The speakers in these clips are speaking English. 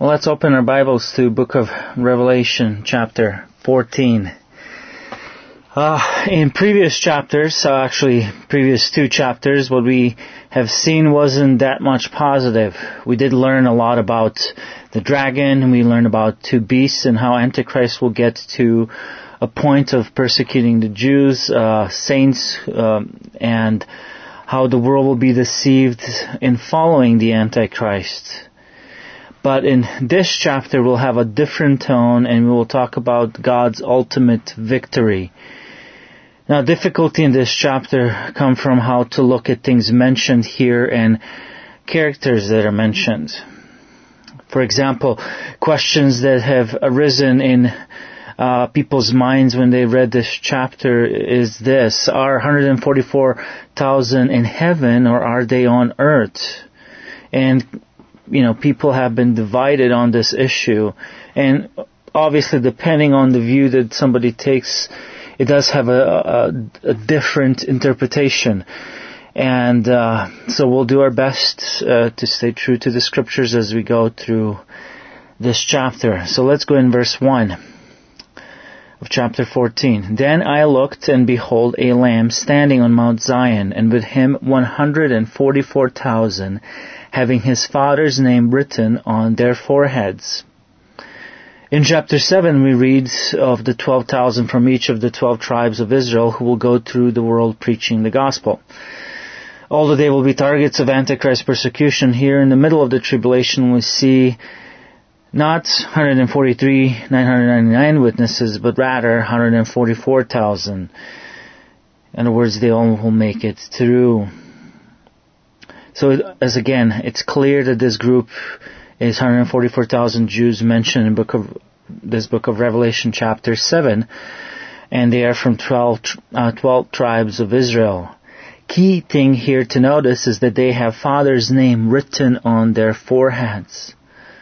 Well, let's open our Bibles to Book of Revelation, chapter 14. In previous chapters, actually previous two chapters, what we have seen wasn't that much positive. We did learn a lot about the dragon, and we learned about two beasts and how Antichrist will get to a point of persecuting the Jews, saints, and how the world will be deceived in following the Antichrist. But in this chapter we'll have a different tone, and we will talk about God's ultimate victory. Now, difficulty in this chapter come from how to look at things mentioned here and characters that are mentioned. For example, questions that have arisen in people's minds when they read this chapter is this: are 144,000 in heaven, or are they on earth? And people have been divided on this issue, and obviously depending on the view that somebody takes, it does have a different interpretation. And so we'll do our best to stay true to the scriptures as we go through this chapter. So let's go in verse 1 of chapter 14. Then I looked, and behold, a Lamb standing on Mount Zion, and with him 144,000, having his Father's name written on their foreheads. In chapter 7 we read of the 12,000 from each of the 12 tribes of Israel who will go through the world preaching the gospel. Although they will be targets of Antichrist persecution, here in the middle of the tribulation we see not 143,999 witnesses, but rather 144,000. In other words, they all will make it through. So, it's clear that this group is 144,000 Jews mentioned in this book of Revelation chapter 7, and they are from 12 tribes of Israel. Key thing here to notice is that they have Father's name written on their foreheads.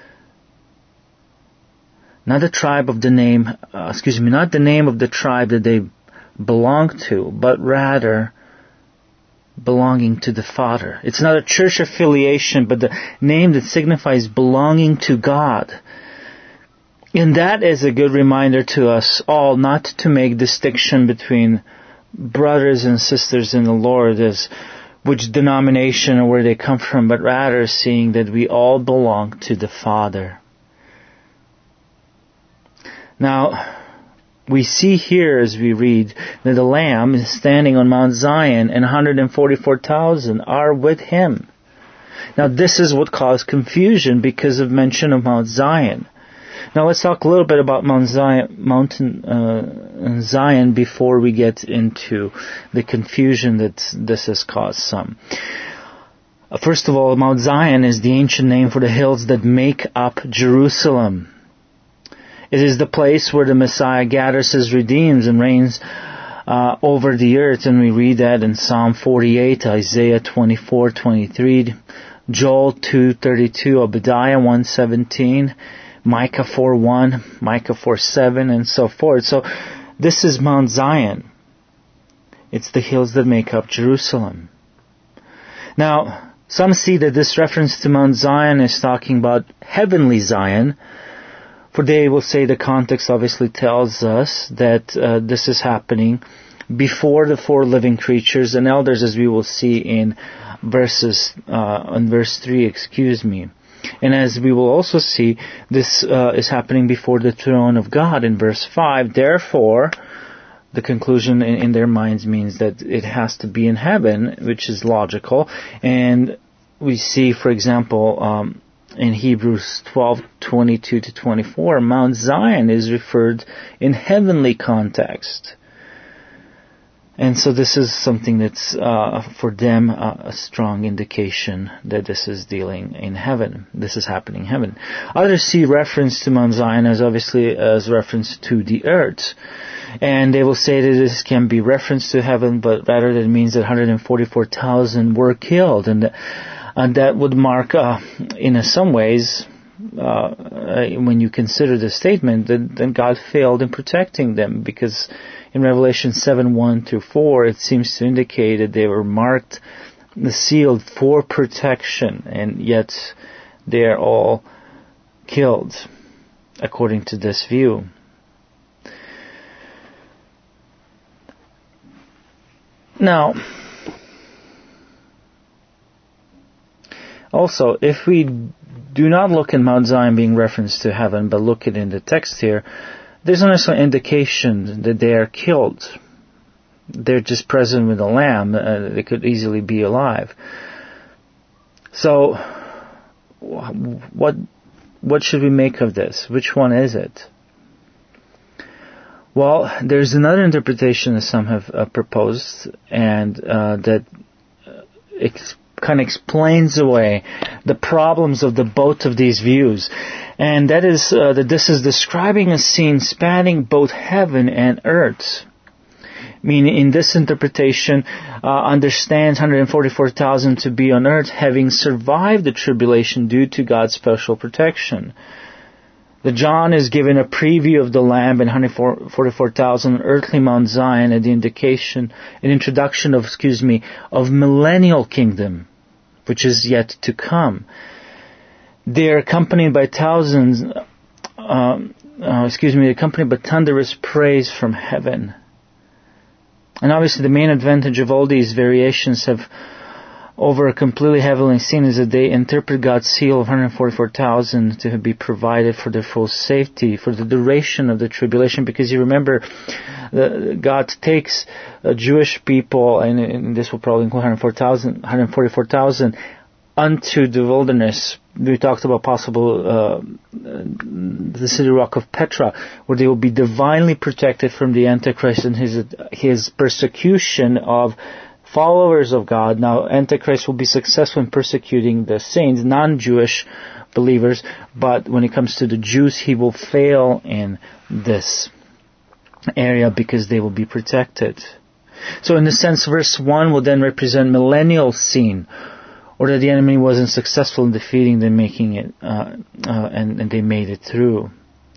Not the tribe of the name, not the name of the tribe that they belong to, but rather belonging to the Father. It's not a church affiliation, but the name that signifies belonging to God. And that is a good reminder to us all not to make distinction between brothers and sisters in the Lord as which denomination or where they come from, but rather seeing that we all belong to the Father. Now, we see here as we read that the Lamb is standing on Mount Zion, and 144,000 are with him. Now, this is what caused confusion because of mention of Mount Zion. Now, let's talk a little bit about Mountain Zion before we get into the confusion that this has caused some. First of all, Mount Zion is the ancient name for the hills that make up Jerusalem. It is the place where the Messiah gathers his redeemed and reigns over the earth, and we read that in Psalm 48, Isaiah 24:23, Joel 2:32, Obadiah 1:17, Micah 4:1, Micah 4:7, and so forth. So this is Mount Zion. It's the hills that make up Jerusalem. Now, some see that this reference to Mount Zion is talking about heavenly Zion, for they will say the context obviously tells us that this is happening before the four living creatures and elders, as we will see in verse 3, And as we will also see, this is happening before the throne of God in verse 5. Therefore, the conclusion in their minds means that it has to be in heaven, which is logical. And we see, for example, in Hebrews 12:22-24, Mount Zion is referred in heavenly context. And so this is something that's, for them, a strong indication that this is dealing in heaven. This is happening in heaven. Others see reference to Mount Zion as obviously as reference to the earth. And they will say that this can be reference to heaven, but rather that it means that 144,000 were killed. And that would mark, in some ways, when you consider the statement, then God failed in protecting them, because in Revelation 7:1-4, it seems to indicate that they were marked, sealed for protection, and yet they are all killed, according to this view. Now, also, if we do not look at Mount Zion being referenced to heaven, but look at it in the text here, there's no necessarily indication that they are killed. They're just present with the Lamb. They could easily be alive. So, what should we make of this? Which one is it? Well, there's another interpretation that some have proposed, and that kind of explains away the problems of both of these views. And that is that this is describing a scene spanning both heaven and earth. Meaning, in this interpretation, understands 144,000 to be on earth, having survived the tribulation due to God's special protection. The John is given a preview of the Lamb and 144,000 earthly Mount Zion and an introduction of millennial kingdom, which is yet to come. They are accompanied by accompanied by thunderous praise from heaven. And obviously the main advantage of all these variations over a completely heavenly scene is that they interpret God's seal of 144,000 to be provided for their full safety, for the duration of the tribulation, because you remember, God takes Jewish people, and this will probably include 144,000, unto the wilderness. We talked about possible the city rock of Petra, where they will be divinely protected from the Antichrist and his persecution of followers of God. Now, Antichrist will be successful in persecuting the saints, non-Jewish believers, but when it comes to the Jews, he will fail in this area because they will be protected. So in a sense, verse 1 will then represent millennial scene, or that the enemy wasn't successful in defeating them, making it, and they made it through.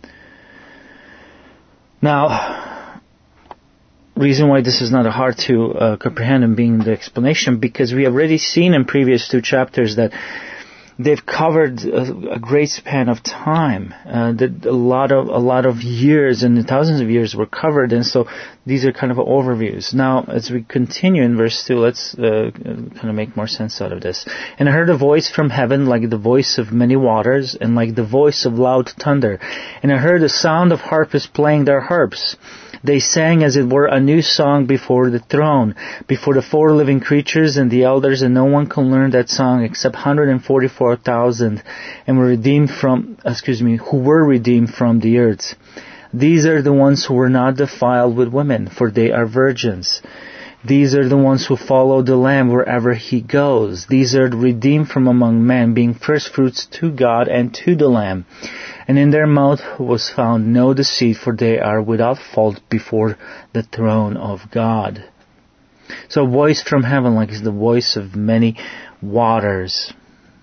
Now, reason why this is not hard to comprehend and being the explanation, because we have already seen in previous 2 chapters that they've covered a great span of time, that a lot of years and thousands of years were covered, and so these are kind of overviews. Now, as we continue in verse 2, let's kind of make more sense out of this. And I heard a voice from heaven like the voice of many waters, and like the voice of loud thunder. And I heard the sound of harpists playing their harps. They sang as it were a new song before the throne, before the 4 living creatures and the elders, and no one can learn that song except 144,000 and who were redeemed from the earth. These are the ones who were not defiled with women, for they are virgins. These are the ones who follow the Lamb wherever he goes. These are redeemed from among men, being firstfruits to God and to the Lamb. And in their mouth was found no deceit, for they are without fault before the throne of God. So a voice from heaven, like is the voice of many waters.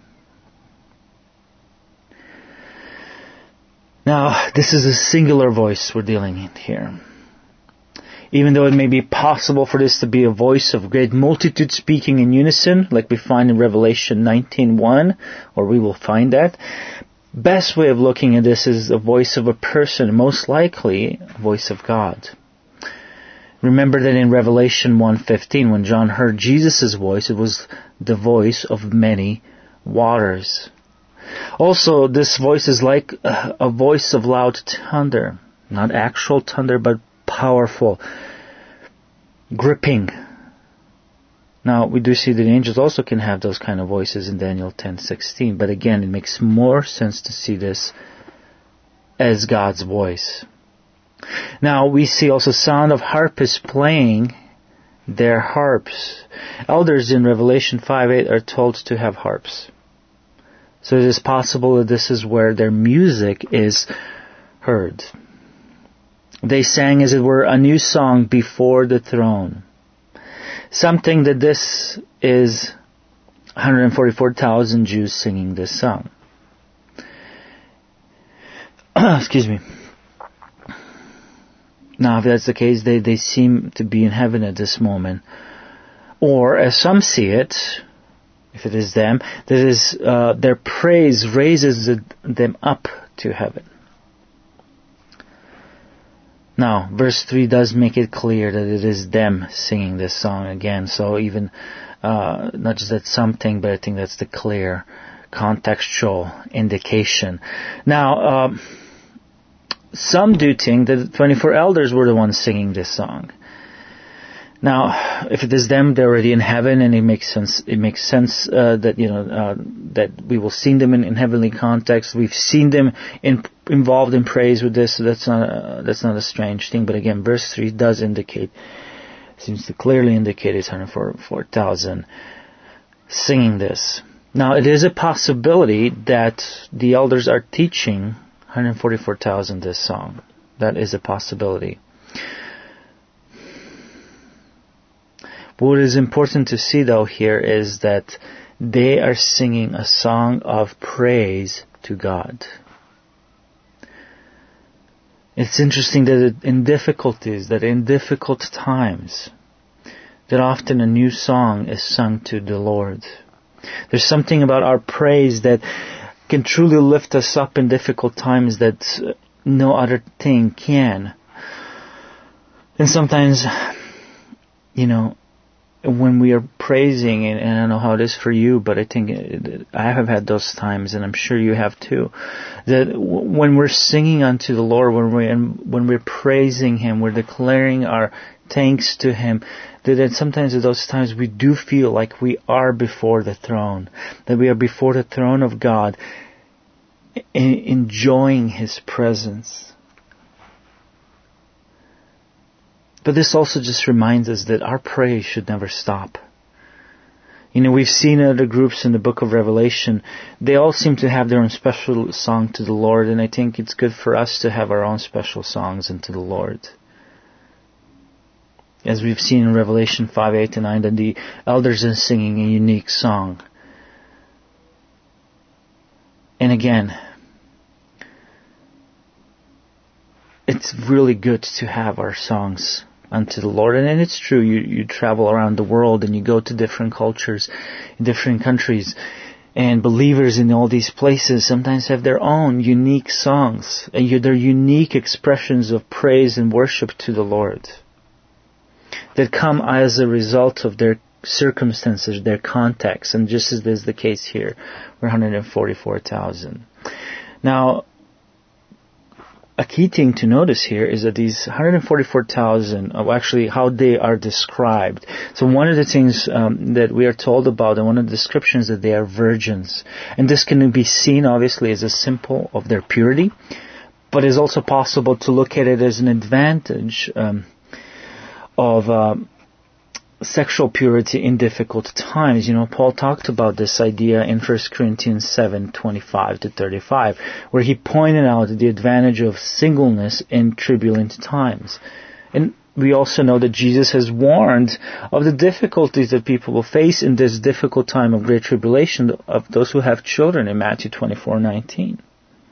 Now, this is a singular voice we're dealing in here. Even though it may be possible for this to be a voice of great multitude speaking in unison, like we find in Revelation 19:1, or we will find that, best way of looking at this is the voice of a person, most likely a voice of God. Remember that in Revelation 1:15, when John heard Jesus' voice, it was the voice of many waters. Also, this voice is like a voice of loud thunder. Not actual thunder, but powerful, gripping. Now, we do see that angels also can have those kind of voices in Daniel 10:16, but again, it makes more sense to see this as God's voice. Now, we see also sound of harpists playing their harps. Elders in Revelation 5:8 are told to have harps. So it is possible that this is where their music is heard. They sang, as it were, a new song before the throne. Something that this is 144,000 Jews singing this song. Excuse me. Now, if that's the case, they seem to be in heaven at this moment. Or, as some see it, if it is them, that is, their praise raises them up to heaven. Now, verse 3 does make it clear that it is them singing this song again. So even, not just that something, but I think that's the clear contextual indication. Now, some do think that the 24 elders were the ones singing this song. Now, if it is them, they're already in heaven, and it makes sense. It makes sense that that we will see them in heavenly context. We've seen them involved in praise with this, so that's not a strange thing. But again, verse 3 does indicate, seems to clearly indicate it's 144,000 singing this. Now, it is a possibility that the elders are teaching 144,000 this song. That is a possibility. What is important to see, though, here is that they are singing a song of praise to God. It's interesting that in difficulties, that in difficult times, that often a new song is sung to the Lord. There's something about our praise that can truly lift us up in difficult times that no other thing can. And sometimes, when we are praising, and I don't know how it is for you, but I think I have had those times, and I'm sure you have too, that when we're singing unto the Lord, when we're praising Him, we're declaring our thanks to Him, that sometimes at those times we do feel like we are before the throne, that we are before the throne of God, enjoying His presence. But this also just reminds us that our praise should never stop. We've seen other groups in the book of Revelation, they all seem to have their own special song to the Lord, and I think it's good for us to have our own special songs unto the Lord. As we've seen in Revelation 5, 8 and 9, that the elders are singing a unique song. And again, it's really good to have our songs unto the Lord. And it's true, you travel around the world and you go to different cultures, in different countries, and believers in all these places sometimes have their own unique songs, and their unique expressions of praise and worship to the Lord that come as a result of their circumstances, their context, and just as is the case here, we're 144,000. Now, a key thing to notice here is that these 144,000, actually how they are described. So one of the things that we are told about, and one of the descriptions, that they are virgins. And this can be seen obviously as a symbol of their purity, but it's also possible to look at it as an advantage of sexual purity in difficult times. Paul talked about this idea in 1 Corinthians 7:25-35, where he pointed out the advantage of singleness in turbulent times. And we also know that Jesus has warned of the difficulties that people will face in this difficult time of great tribulation of those who have children in Matthew 24:19.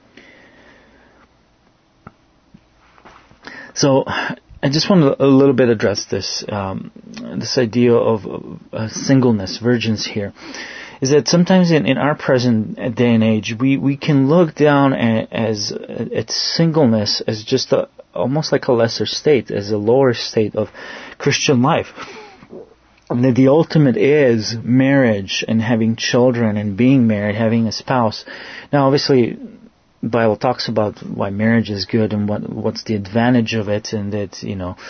So, I just want to a little bit address this idea of singleness, virgins here, is that sometimes in our present day and age, we can look down at singleness as just almost like a lesser state, as a lower state of Christian life. And that the ultimate is marriage and having children and being married, having a spouse. Now, obviously, the Bible talks about why marriage is good and what's the advantage of it, and that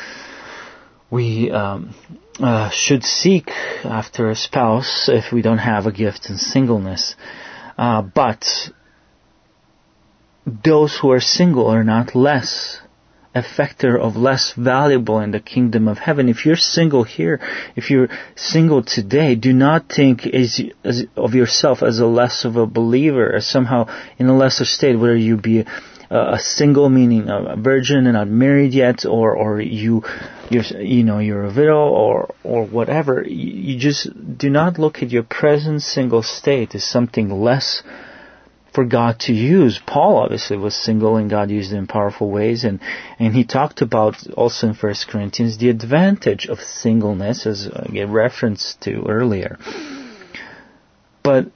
we should seek after a spouse if we don't have a gift in singleness. But those who are single are not less a factor of less valuable in the kingdom of heaven. If you're single here, if you're single today, do not think of yourself as a less of a believer, as somehow in a lesser state, whether you be a single, meaning a virgin and not married yet, or you're a widow, or whatever. You just do not look at your present single state as something less for God to use. Paul obviously was single, and God used him in powerful ways, and he talked about also in 1 Corinthians the advantage of singleness, as I gave reference to earlier. But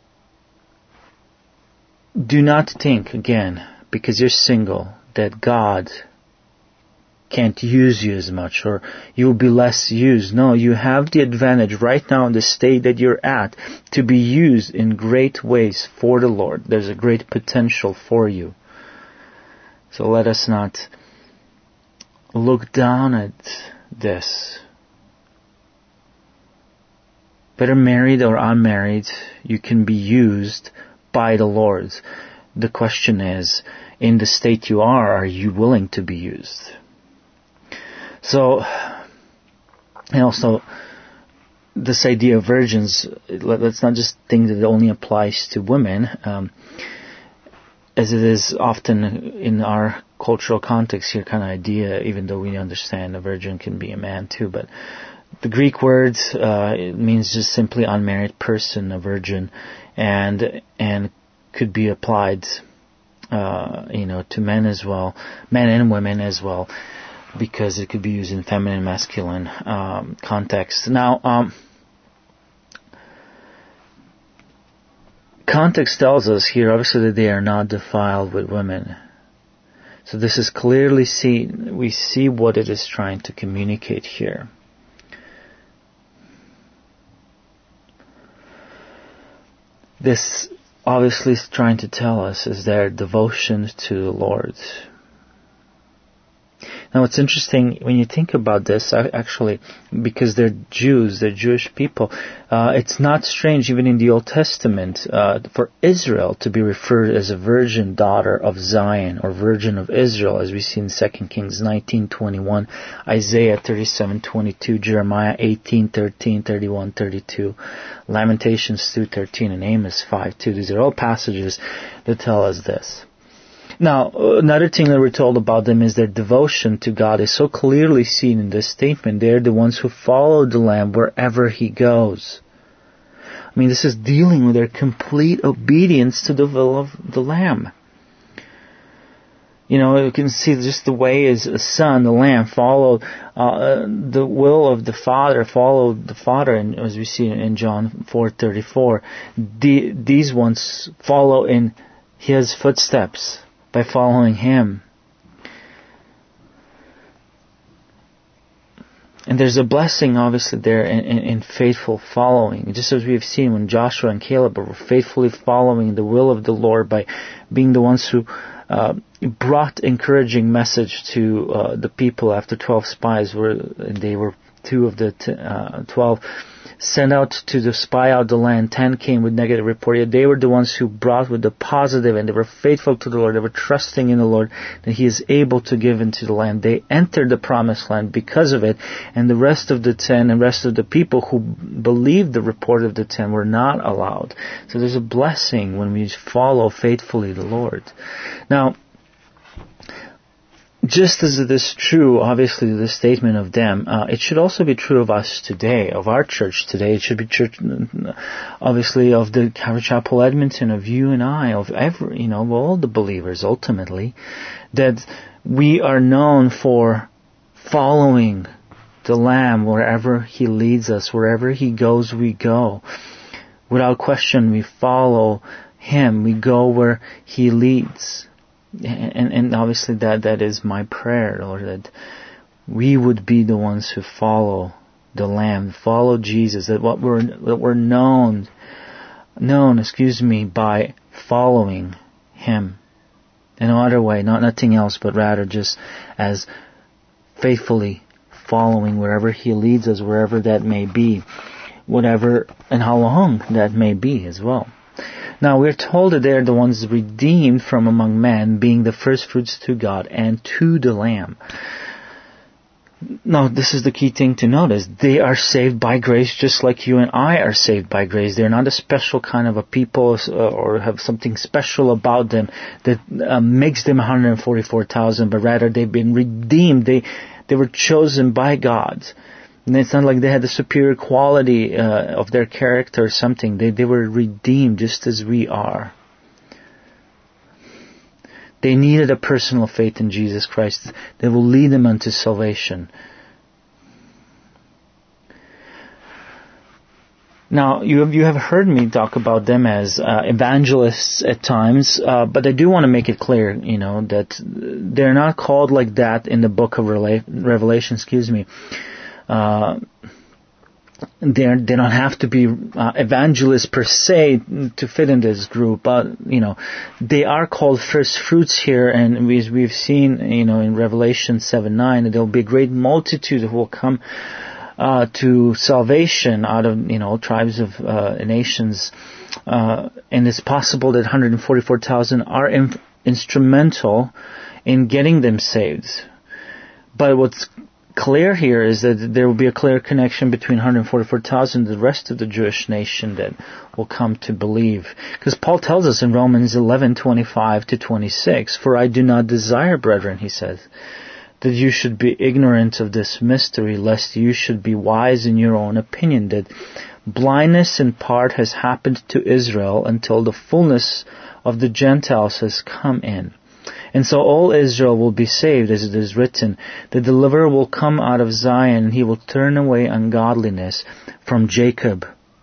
do not think, again, because you're single, that God can't use you as much, or you'll be less used. No, you have the advantage right now in the state that you're at to be used in great ways for the Lord. There's a great potential for you. So let us not look down at this. Whether married or unmarried, you can be used by the Lord. The question is, in the state you are you willing to be used? So, and also, this idea of virgins, let's not just think that it only applies to women, as it is often in our cultural context here, kind of idea, even though we understand a virgin can be a man too, but the Greek word, it means just simply unmarried person, a virgin, and could be applied, to men as well, men and women as well, because it could be used in feminine, masculine context. Now, context tells us here, obviously, that they are not defiled with women. So this is clearly seen. We see what it is trying to communicate here. This obviously is trying to tell us is their devotion to the Lord. Now it's interesting when you think about this, actually, because they're Jews, they're Jewish people, it's not strange even in the Old Testament for Israel to be referred as a virgin daughter of Zion, or virgin of Israel, as we see in 2 Kings 19:21, Isaiah 37:22, Jeremiah 18:13, 31, 32, Lamentations 2:13, and Amos 5:2. These are all passages that tell us this. Now, another thing that we're told about them is their devotion to God is so clearly seen in this statement. They're the ones who follow the Lamb wherever He goes. I mean, this is dealing with their complete obedience to the will of the Lamb. You can see just the way as a son, the Lamb, followed the will of the Father, followed the Father, and as we see in John 4:34, these ones follow in His footsteps by following Him. And there's a blessing, obviously, there in faithful following. Just as we have seen when Joshua and Caleb were faithfully following the will of the Lord by being the ones who brought encouraging message to the people after 12 spies they were two of the 12 sent out to spy out the land. 10 came with negative report. Yet they were the ones who brought with the positive, and they were faithful to the Lord. They were trusting in the Lord that He is able to give into the land. They entered the promised land because of it, and the rest of the 10 and rest of the people who believed the report of the 10 were not allowed. So there's a blessing when we follow faithfully the Lord. Now, just as it is true, obviously, the statement of them, it should also be true of us today, of our church today. It should be true, obviously, of the Calvary Chapel Edmonton, of you and I, of of all the believers, ultimately, that we are known for following the Lamb wherever He leads us, wherever He goes, we go. Without question, we follow Him. We go where He leads. And obviously that is my prayer, Lord, that we would be the ones who follow the Lamb, follow Jesus, that we're known, by following Him. In no other way, nothing else, but rather just as faithfully following wherever He leads us, wherever that may be, whatever and how long that may be as well. Now, we're told that they're the ones redeemed from among men, being the first fruits to God and to the Lamb. Now, this is the key thing to notice. They are saved by grace just like you and I are saved by grace. They're not a special kind of a people or have something special about them that makes them 144,000, but rather they've been redeemed. They were chosen by God. And it's not like they had the superior quality of their character or something. They were redeemed just as we are. They needed a personal faith in Jesus Christ that will lead them unto salvation. Now, you have heard me talk about them as evangelists at times, but I do want to make it clear, that they're not called like that in the book of Revelation. They don't have to be evangelists per se to fit in this group, but they are called first fruits here, and we've seen in Revelation 7:9 that there will be a great multitude who will come to salvation out of tribes of nations, and it's possible that 144,000 are instrumental in getting them saved. But what's clear here is that there will be a clear connection between 144,000 and the rest of the Jewish nation that will come to believe. Because Paul tells us in Romans 11:25-26, "For I do not desire, brethren," he says, "that you should be ignorant of this mystery, lest you should be wise in your own opinion, that blindness in part has happened to Israel until the fullness of the Gentiles has come in. And so all Israel will be saved, as it is written, the deliverer will come out of Zion, and he will turn away ungodliness from Jacob."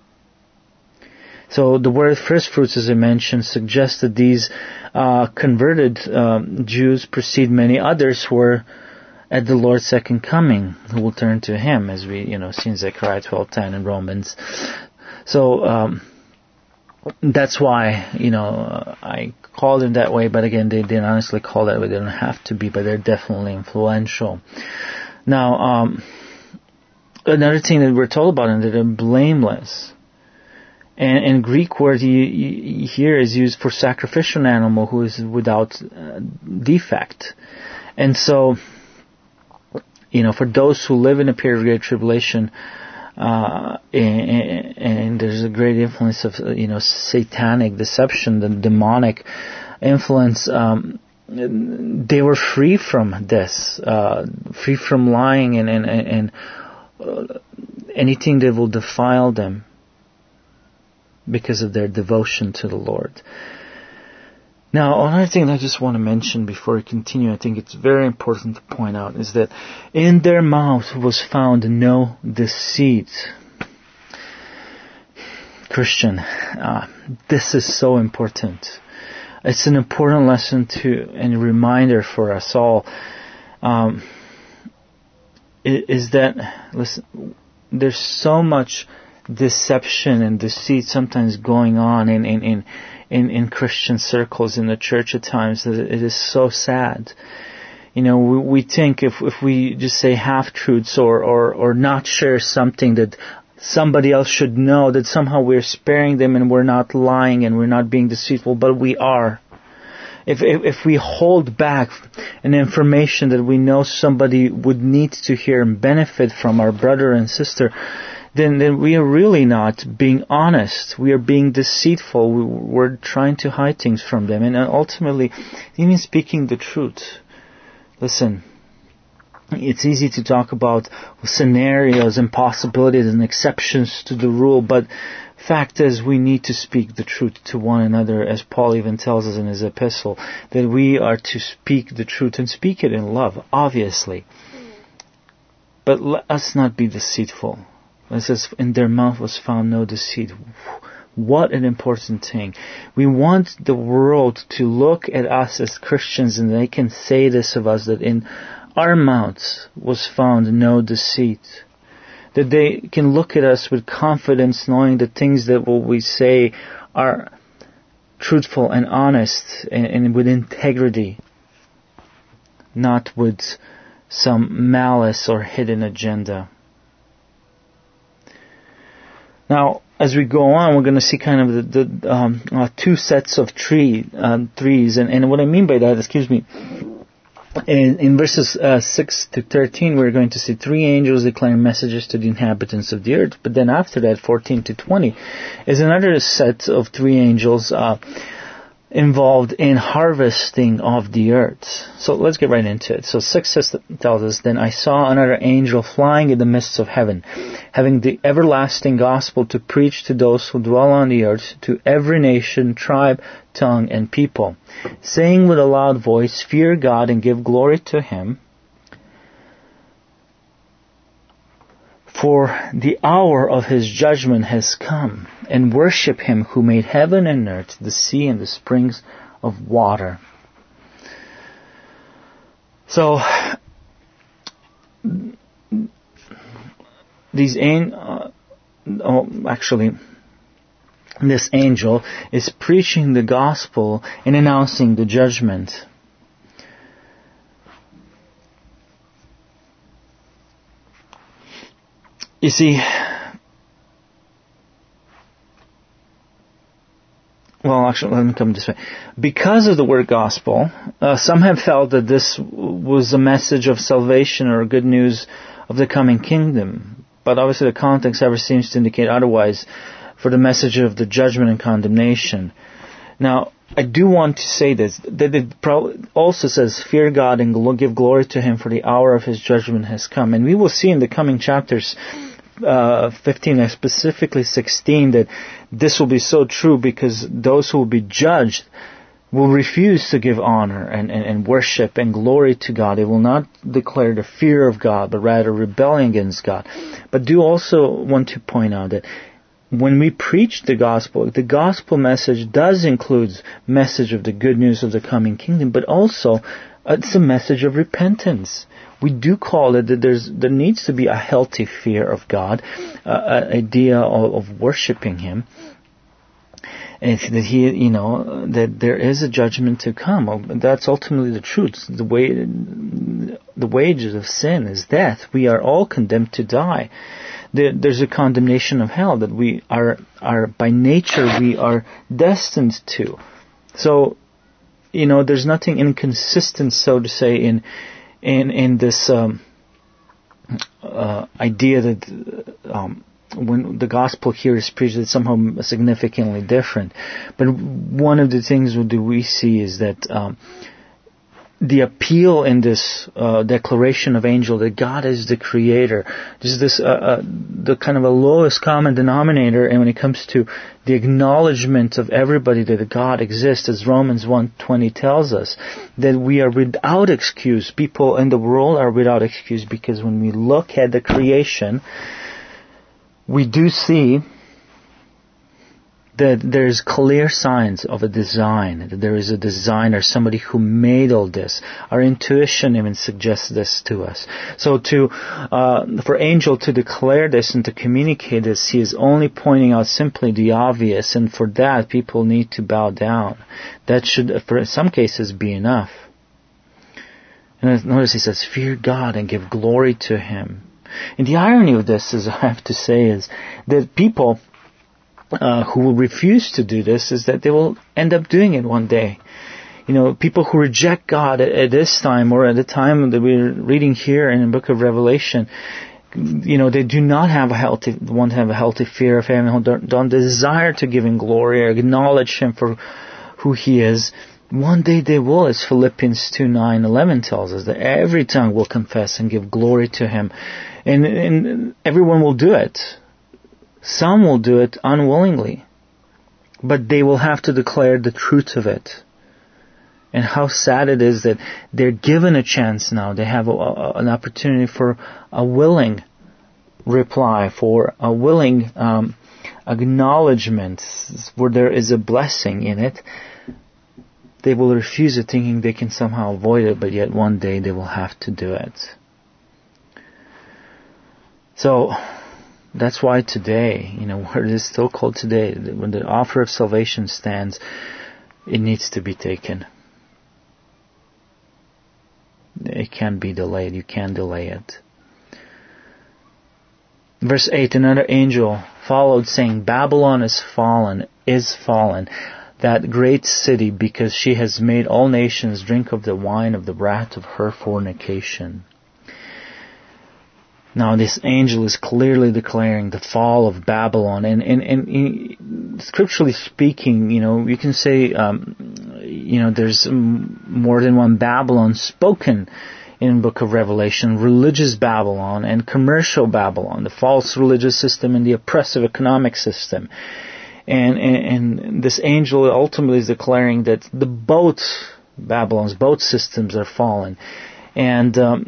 So the word first fruits, as I mentioned, suggests that these converted Jews precede many others who were at the Lord's second coming, who will turn to Him, as we see in Zechariah 12:10 and Romans. So that's why I call them that way. But again, they didn't honestly call that way. They don't have to be, but they're definitely influential. Now, another thing that we're told about them, that they're blameless. And Greek word here is used for sacrificial animal who is without defect. And so, for those who live in a period of great tribulation, and there's a great influence of, satanic deception, the demonic influence, they were free from this, free from lying and anything that will defile them, because of their devotion to the Lord. Now, another thing I just want to mention before we continue, I think it's very important to point out, is that in their mouth was found no deceit. Christian, this is so important. It's an important lesson and a reminder for us all. Is that, listen, there's so much deception and deceit sometimes going on in Christian circles in the church at times, that it is so sad. We think if we just say half-truths or not share something that somebody else should know, that somehow we're sparing them and we're not lying and we're not being deceitful, but we are. If we hold back an information that we know somebody would need to hear and benefit from, our brother and sister, then we are really not being honest. We are being deceitful. We're trying to hide things from them. And ultimately, even speaking the truth. Listen, it's easy to talk about scenarios and possibilities and exceptions to the rule, but fact is, we need to speak the truth to one another, as Paul even tells us in his epistle, that we are to speak the truth and speak it in love, obviously. But let us not be deceitful. It says, in their mouth was found no deceit. What an important thing. We want the world to look at us as Christians, and they can say this of us, that in our mouths was found no deceit. That they can look at us with confidence, knowing the things that what we say are truthful and honest and with integrity, not with some malice or hidden agenda. Now, as we go on, we're going to see kind of the two sets of trees. And what I mean by that, in verses 6 to 13, we're going to see 3 angels declaring messages to the inhabitants of the earth. But then after that, 14 to 20, is another set of 3 angels involved in harvesting of the earth. So let's get right into it. So 6 tells us, "Then I saw another angel flying in the midst of heaven, having the everlasting gospel to preach to those who dwell on the earth, to every nation, tribe, tongue, and people, saying with a loud voice, Fear God and give glory to Him, for the hour of his judgment has come, and worship him who made heaven and earth, the sea and the springs of water. So, this angel is preaching the gospel and announcing the judgment. You see, let me come this way. Because of the word gospel, some have felt that this was a message of salvation or good news of the coming kingdom. But obviously the context ever seems to indicate otherwise for the message of the judgment and condemnation. Now, I do want to say this, that it also says, fear God and give glory to Him, for the hour of His judgment has come. And we will see in the coming chapters, 15 and specifically 16, that this will be so true, because those who will be judged will refuse to give honor and worship and glory to God. They will not declare the fear of God, but rather rebelling against God. But do also want to point out that when we preach the gospel message does include message of the good news of the coming kingdom, but also it's a message of repentance. We do call it that there needs to be a healthy fear of God, an idea of worshiping Him, and that He, that there is a judgment to come. That's ultimately the truth. The wages of sin is death. We are all condemned to die. There's a condemnation of hell that we are by nature we are destined to. So, there's nothing inconsistent, so to say, in this idea that when the gospel here is preached, it's somehow significantly different. But one of the things that we see is that the appeal in this declaration of angel that God is the creator, this the kind of a lowest common denominator, and when it comes to the acknowledgement of everybody that God exists, as Romans 1:20 tells us, that we are without excuse. People in the world are without excuse, because when we look at the creation, we do see that there's clear signs of a design, that there is a designer, somebody who made all this. Our intuition even suggests this to us. So for angel to declare this and to communicate this, he is only pointing out simply the obvious, and for that people need to bow down. That should, for some cases, be enough. And notice he says, fear God and give glory to Him. And the irony of this, as I have to say, is that people who will refuse to do this is that they will end up doing it one day. People who reject God at this time, or at the time that we're reading here in the book of Revelation, they do not have want to have a healthy fear of Him, don't desire to give Him glory or acknowledge Him for who He is. One day they will, as Philippians 2:9-11 tells us, that every tongue will confess and give glory to Him. And everyone will do it. Some will do it unwillingly, but they will have to declare the truth of it. And how sad it is that they're given a chance now. They have an opportunity for a willing reply, for a willing acknowledgement, where there is a blessing in it. They will refuse it, thinking they can somehow avoid it, but yet one day they will have to do it. So, that's why today, where it is still called today, when the offer of salvation stands, it needs to be taken. It can't be delayed. You can't delay it. Verse 8, another angel followed, saying, Babylon is fallen, that great city, because she has made all nations drink of the wine of the wrath of her fornication. Now this angel is clearly declaring the fall of Babylon, and scripturally speaking, you can say, there's more than one Babylon spoken in the book of Revelation: religious Babylon and commercial Babylon, the false religious system and the oppressive economic system. And this angel ultimately is declaring that Babylon's both systems are fallen, and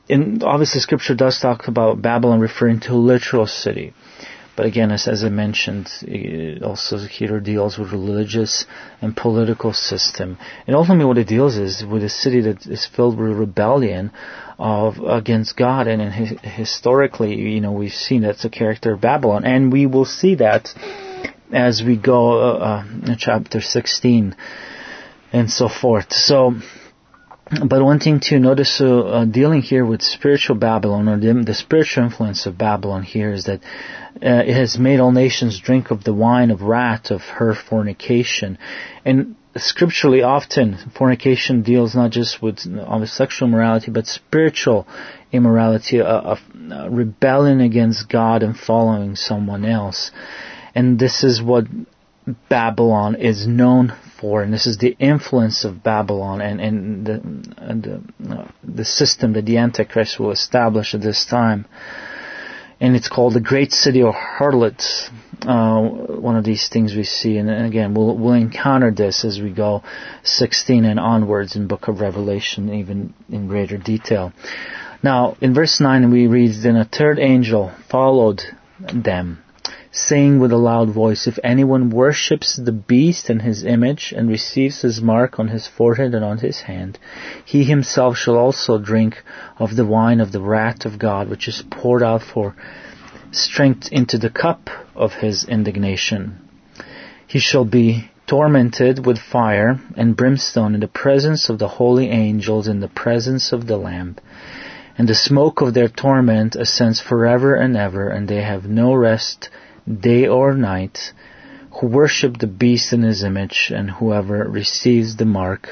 And obviously Scripture does talk about Babylon referring to a literal city. But again, as I mentioned, it also here deals with religious and political system. And ultimately what it deals is with a city that is filled with rebellion against God. And historically, we've seen that's the character of Babylon. And we will see that as we go in chapter 16 and so forth. But one thing to notice, dealing here with spiritual Babylon, or the spiritual influence of Babylon here, is that it has made all nations drink of the wine of wrath of her fornication. And scripturally, often, fornication deals not just with sexual immorality, but spiritual immorality, of rebellion against God and following someone else. And this is what Babylon is known for, and this is the influence of Babylon and the system that the Antichrist will establish at this time. And it's called the Great City of Harlots. One of these things we see, and again, we'll encounter this as we go 16 and onwards in Book of Revelation, even in greater detail. Now, in verse 9 we read, "Then a third angel followed them, saying with a loud voice, if anyone worships the beast and his image, and receives his mark on his forehead and on his hand, he himself shall also drink of the wine of the wrath of God, which is poured out for strength into the cup of his indignation. He shall be tormented with fire and brimstone in the presence of the holy angels, in the presence of the Lamb. And the smoke of their torment ascends forever and ever, and they have no rest day or night, who worship the beast in his image, and whoever receives the mark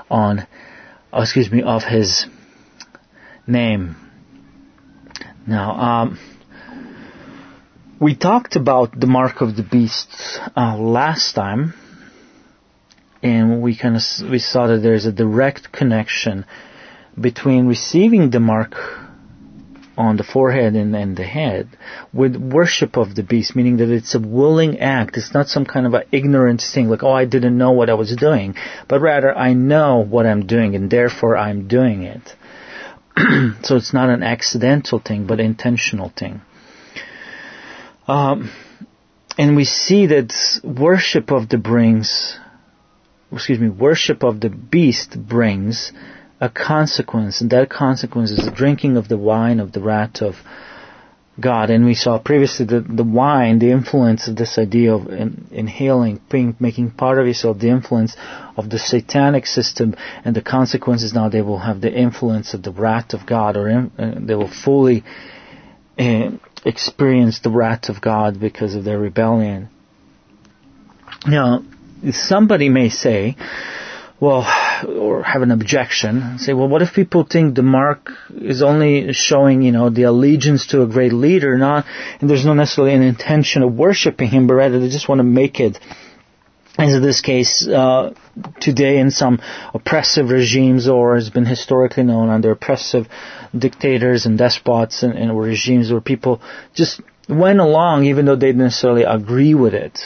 of his name." Now, we talked about the mark of the beast last time, and we saw that there's a direct connection between receiving the mark on the forehead and the head with worship of the beast, meaning that it's a willing act. It's not some kind of an ignorant thing, like, I didn't know what I was doing, but rather I know what I'm doing and therefore I'm doing it. So it's not an accidental thing, but an intentional thing. And we see that worship of the beast brings a consequence, and that consequence is the drinking of the wine of the wrath of God. And we saw previously that the wine, the influence of this idea of inhaling, making part of yourself, the influence of the satanic system, and the consequences now they will have the influence of the wrath of God, or they will fully experience the wrath of God because of their rebellion. Now, somebody may say, or have an objection, say, what if people think the mark is only showing, the allegiance to a great leader, and there's not necessarily an intention of worshiping him, but rather they just want to make it, as in this case, today in some oppressive regimes, or has been historically known under oppressive dictators and despots and regimes where people just went along even though they didn't necessarily agree with it.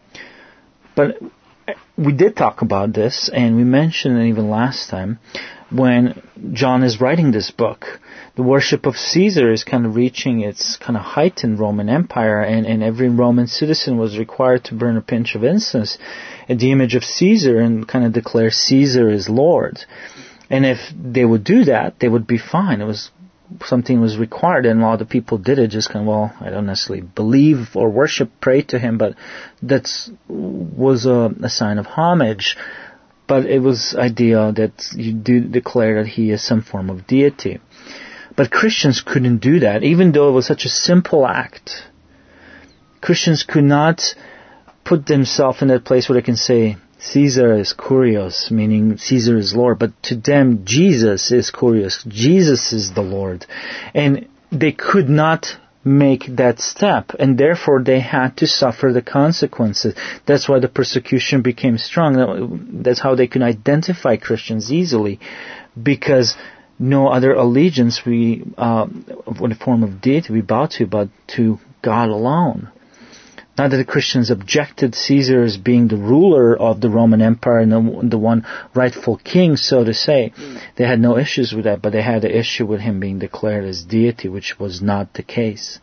But we did talk about this, and we mentioned it even last time, when John is writing this book. The worship of Caesar is kind of reaching its kind of height in Roman Empire, and every Roman citizen was required to burn a pinch of incense at the image of Caesar and kind of declare Caesar is Lord. And if they would do that, they would be fine. Something was required, and a lot of people did it just kind of, I don't necessarily believe or worship, pray to him, but that was a sign of homage. But it was idea that you do declare that he is some form of deity. But Christians couldn't do that, even though it was such a simple act. Christians could not put themselves in that place where they can say, Caesar is Kurios, meaning Caesar is Lord, but to them Jesus is Kurios. Jesus is the Lord. And they could not make that step, and therefore they had to suffer the consequences. That's why the persecution became strong. That's how they could identify Christians easily, because no other allegiance what a form of deity we bow to, but to God alone. Not that the Christians objected Caesar as being the ruler of the Roman Empire and the one rightful king, so to say. They had no issues with that, but they had an issue with him being declared as deity, which was not the case.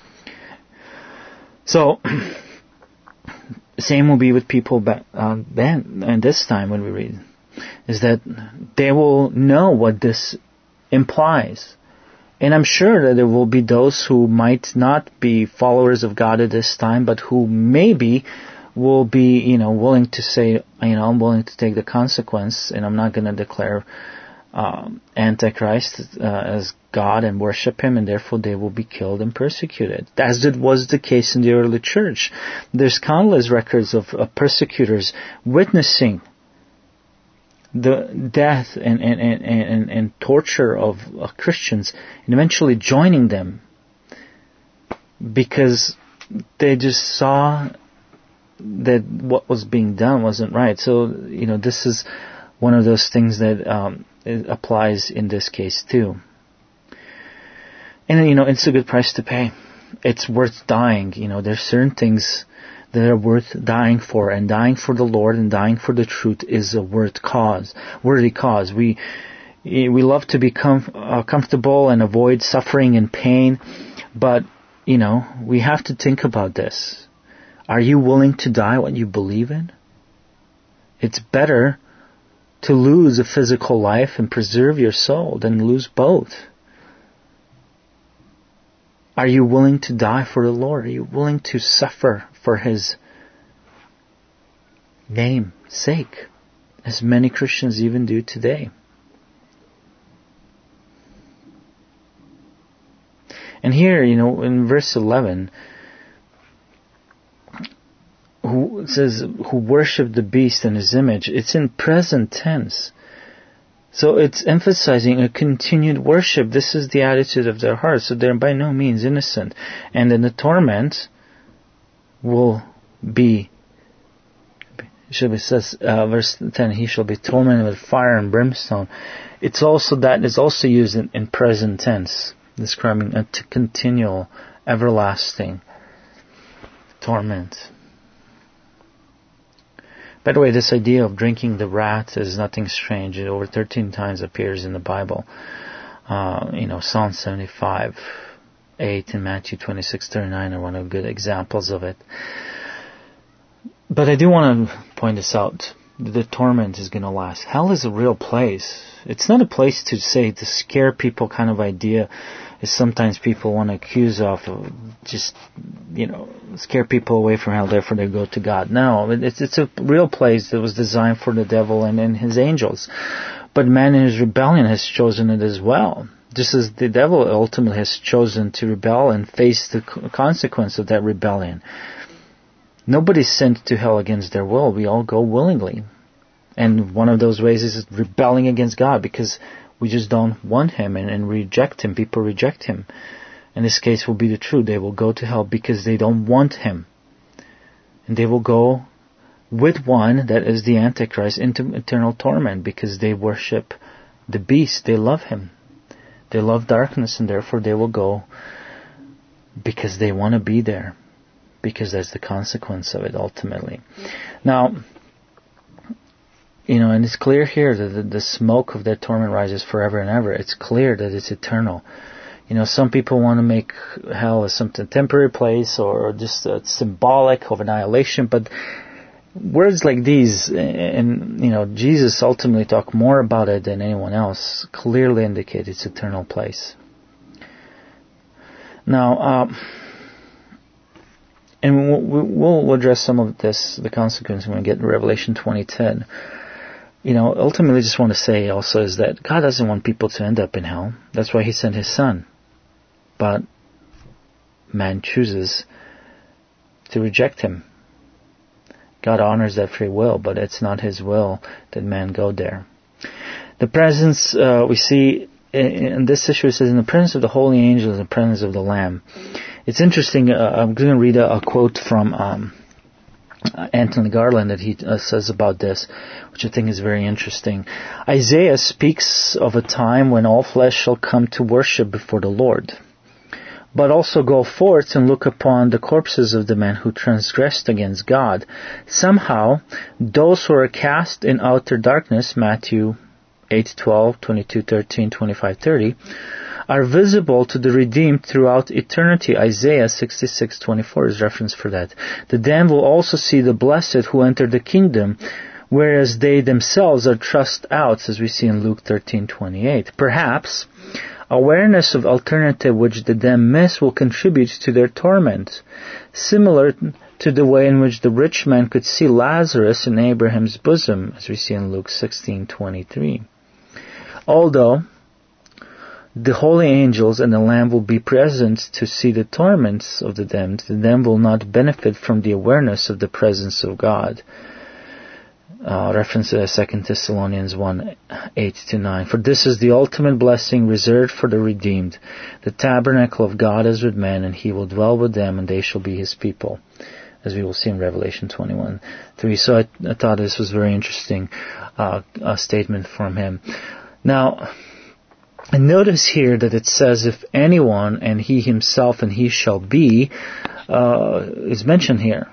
So, same will be with people back then and this time when we read, is that they will know what this implies. And I'm sure that there will be those who might not be followers of God at this time, but who maybe will be, willing to say, I'm willing to take the consequence, and I'm not going to declare Antichrist as God and worship him, and therefore they will be killed and persecuted. As it was the case in the early church. There's countless records of persecutors witnessing the death and torture of Christians, and eventually joining them because they just saw that what was being done wasn't right. So, this is one of those things that it applies in this case too. And, it's a good price to pay. It's worth dying. There's certain things that are worth dying for, and dying for the Lord and dying for the truth is a worthy cause. We love to be comfortable and avoid suffering and pain, but we have to think about this. Are you willing to die what you believe in? It's better to lose a physical life and preserve your soul than lose both. Are you willing to die for the Lord? Are you willing to suffer for His name's sake, as many Christians even do today? And here, in verse 11, who says, who worship the beast and his image, it's in present tense. So it's emphasizing a continued worship. This is the attitude of their hearts. So they're by no means innocent. And then the torment will be, says, verse 10, he shall be tormented with fire and brimstone. It's also, that is also used in present tense, describing a continual, everlasting torment. By the way, this idea of drinking the wrath is nothing strange. It over 13 times appears in the Bible. Psalm 75, 8 and Matthew 26:39 are one of the good examples of it. But I do want to point this out. The torment is going to last. Hell is a real place. It's not a place to scare people kind of idea, as sometimes people want to accuse of just, scare people away from hell, therefore they go to God. No, it's a real place that was designed for the devil and his angels. But man in his rebellion has chosen it as well. Just as the devil ultimately has chosen to rebel and face the consequence of that rebellion. Nobody's sent to hell against their will. We all go willingly. And one of those ways is rebelling against God, because we just don't want Him and reject Him. People reject Him. In this case will be the truth. They will go to hell because they don't want Him. And they will go with one that is the Antichrist into eternal torment because they worship the beast. They love him. They love darkness, and therefore they will go because they want to be there. Because that's the consequence of it ultimately. Now, and it's clear here that the smoke of that torment rises forever and ever. It's clear that it's eternal. Some people want to make hell as something temporary place or just symbolic of annihilation, but words like these, and Jesus ultimately talked more about it than anyone else, clearly indicate its eternal place. Now, and we'll address some of this, the consequence, when we get to Revelation 20:10. Ultimately, I just want to say also is that God doesn't want people to end up in hell. That's why He sent His Son. But man chooses to reject Him. God honors that free will, but it's not His will that man go there. The presence, we see in this issue, it says, in the presence of the holy angels, in the presence of the Lamb. It's interesting, I'm going to read a quote from Anthony Garland that he says about this, which I think is very interesting. Isaiah speaks of a time when all flesh shall come to worship before the Lord. but also go forth and look upon the corpses of the men who transgressed against God. Somehow, those who are cast in outer darkness, Matthew 8:12, 22:13, 25:30, are visible to the redeemed throughout eternity. Isaiah 66:24 is reference for that. The damned will also see the blessed who enter the kingdom, whereas they themselves are thrust out, as we see in Luke 13:28. Perhaps awareness of alternative which the damned miss will contribute to their torment, similar to the way in which the rich man could see Lazarus in Abraham's bosom, as we see in Luke 16:23. Although the holy angels and the Lamb will be present to see the torments of the damned will not benefit from the awareness of the presence of God. Reference to 2 Thessalonians 1:8-9. For this is the ultimate blessing reserved for the redeemed. The tabernacle of God is with men, and He will dwell with them, and they shall be His people, as we will see in Revelation 21:3. So I thought this was very interesting a statement from him. Now, and notice here that it says, if anyone, and he himself, and he shall be, is mentioned here.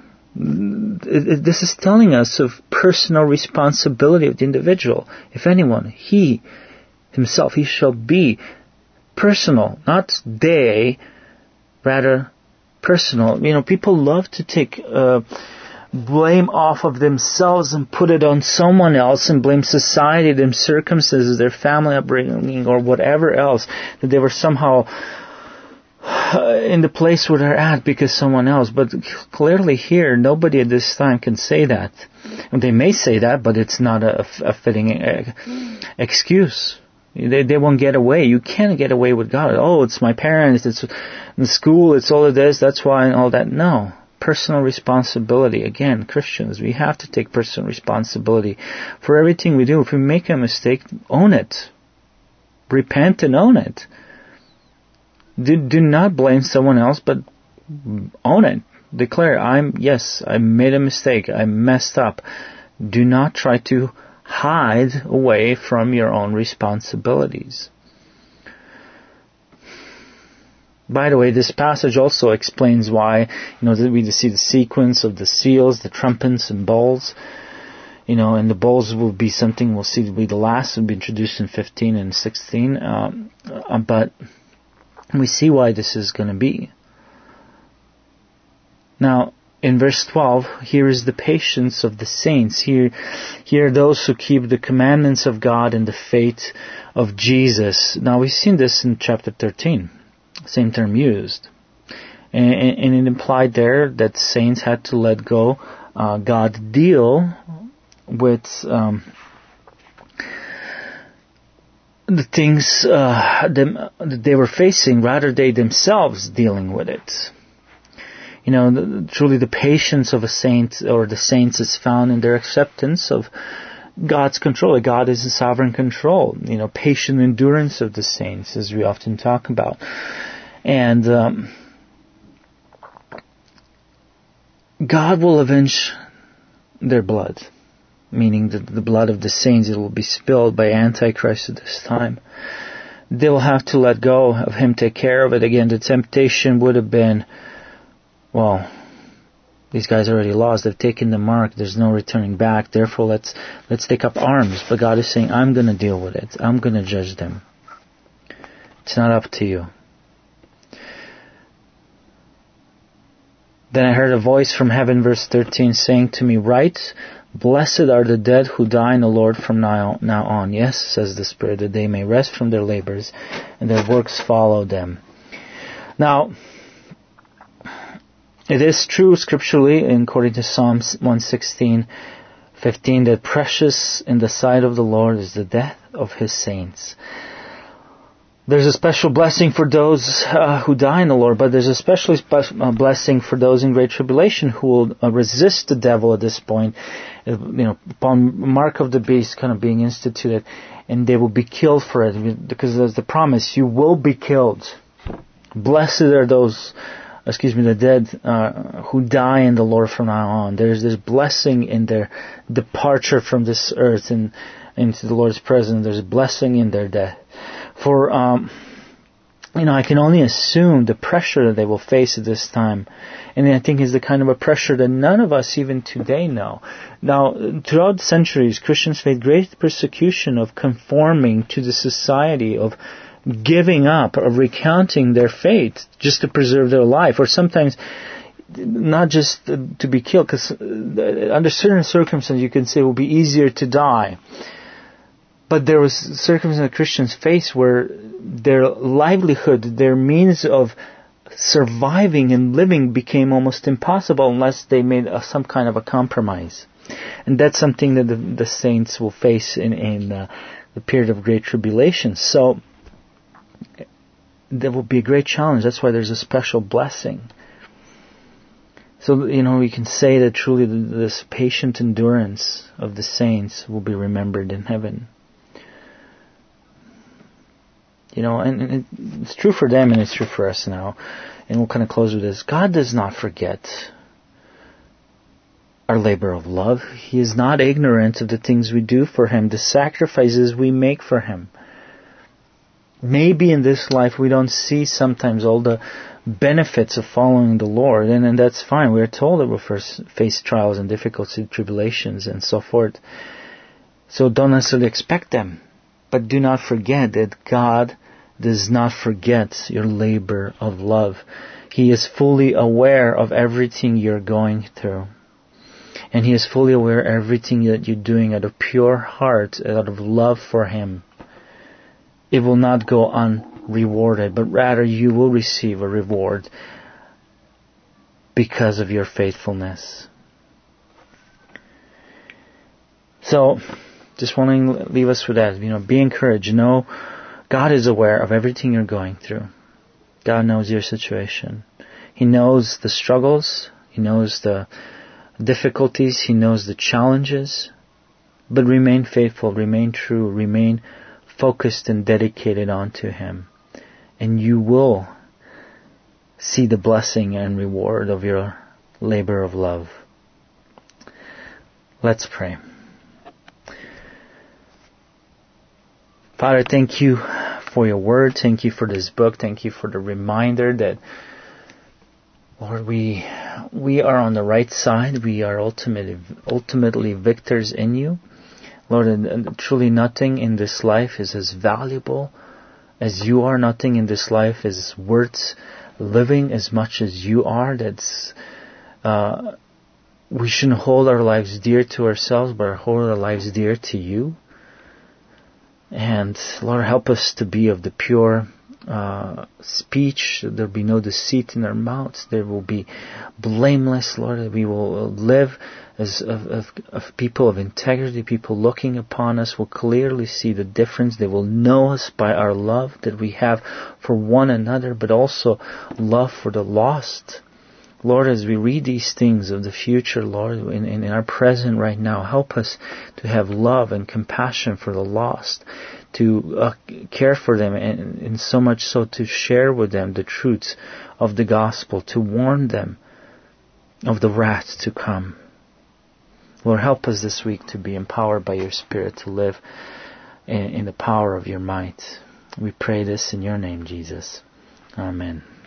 This is telling us of personal responsibility of the individual. If anyone, he himself, he shall be. Personal, not they, rather personal. People love to take blame off of themselves and put it on someone else and blame society, their circumstances, their family upbringing, or whatever else, that they were somehow in the place where they're at because someone else. But clearly here, nobody at this time can say that. And they may say that, but it's not a fitting excuse. They won't get away. You can't get away with God. Oh, it's my parents, it's in school, it's all of this, that's why, and all that. No. Personal responsibility. Again, Christians, we have to take personal responsibility for everything we do. If we make a mistake, own it. Repent and own it. Do not blame someone else, but own it. Declare, I made a mistake. I messed up. Do not try to hide away from your own responsibilities. By the way, this passage also explains why, that we see the sequence of the seals, the trumpets and bowls, and the bowls will be something we'll see will be the last, will be introduced in 15 and 16, but we see why this is going to be. Now, in verse 12, here is the patience of the saints. Here are those who keep the commandments of God and the faith of Jesus. Now, we've seen this in chapter 13. Same term used. And it implied there that saints had to let go, God deal with the things that they were facing, rather they themselves dealing with it. Truly the patience of a saint or the saints is found in their acceptance of God's control. God is in sovereign control. Patient endurance of the saints, as we often talk about. And God will avenge their blood, meaning the blood of the saints. It will be spilled by Antichrist at this time. They will have to let go of him, take care of it. Again, the temptation would have been, these guys already lost. They've taken the mark. There's no returning back. Therefore, let's take up arms. But God is saying, I'm going to deal with it. I'm going to judge them. It's not up to you. Then I heard a voice from heaven, verse 13, saying to me, Write, blessed are the dead who die in the Lord from now on. Yes, says the Spirit, that they may rest from their labors, and their works follow them. Now, it is true scripturally, according to Psalms 116:15, that precious in the sight of the Lord is the death of His saints. There's a special blessing for those who die in the Lord, but there's a special blessing for those in great tribulation who will resist the devil at this point, upon mark of the beast kind of being instituted, and they will be killed for it, because there's the promise, you will be killed. Blessed are those, the dead who die in the Lord from now on. There's this blessing in their departure from this earth and into the Lord's presence. There's a blessing in their death. For I can only assume the pressure that they will face at this time. And I think is the kind of a pressure that none of us even today know. Now, throughout centuries, Christians faced great persecution of conforming to the society, of giving up, of recounting their faith just to preserve their life, or sometimes not just to be killed, because under certain circumstances you can say it will be easier to die. But there was circumstances that Christians faced where their livelihood, their means of surviving and living became almost impossible unless they made some kind of a compromise. And that's something that the saints will face in the period of great tribulation. So there will be a great challenge. That's why there's a special blessing. So, we can say that truly this patient endurance of the saints will be remembered in heaven. And it's true for them and it's true for us now. And we'll kind of close with this. God does not forget our labor of love. He is not ignorant of the things we do for Him, the sacrifices we make for Him. Maybe in this life we don't see sometimes all the benefits of following the Lord, and that's fine. We're told that we'll first face trials and difficulties, tribulations, and so forth. So don't necessarily expect them. But do not forget that God does not forget your labor of love. He is fully aware of everything you're going through. And He is fully aware of everything that you're doing out of pure heart, out of love for Him. It will not go unrewarded, but rather you will receive a reward because of your faithfulness. So, just wanting to leave us with that. Be encouraged. Know God is aware of everything you're going through. God knows your situation. He knows the struggles. He knows the difficulties. He knows the challenges. But remain faithful, remain true, remain focused and dedicated onto Him. And you will see the blessing and reward of your labor of love. Let's pray. Father, thank you for your word. Thank you for this book. Thank you for the reminder that, Lord, we are on the right side. We are ultimately victors in you. Lord, and truly nothing in this life is as valuable as you are. Nothing in this life is worth living as much as you are. We shouldn't hold our lives dear to ourselves, but hold our lives dear to you. And Lord, help us to be of the pure speech. There will be no deceit in our mouths. There will be blameless, Lord. That we will live as of people of integrity. People looking upon us will clearly see the difference. They will know us by our love that we have for one another, but also love for the lost. Lord, as we read these things of the future, Lord, in our present right now, help us to have love and compassion for the lost, to care for them, and so much so to share with them the truths of the gospel, to warn them of the wrath to come. Lord, help us this week to be empowered by your Spirit to live in the power of your might. We pray this in your name, Jesus. Amen.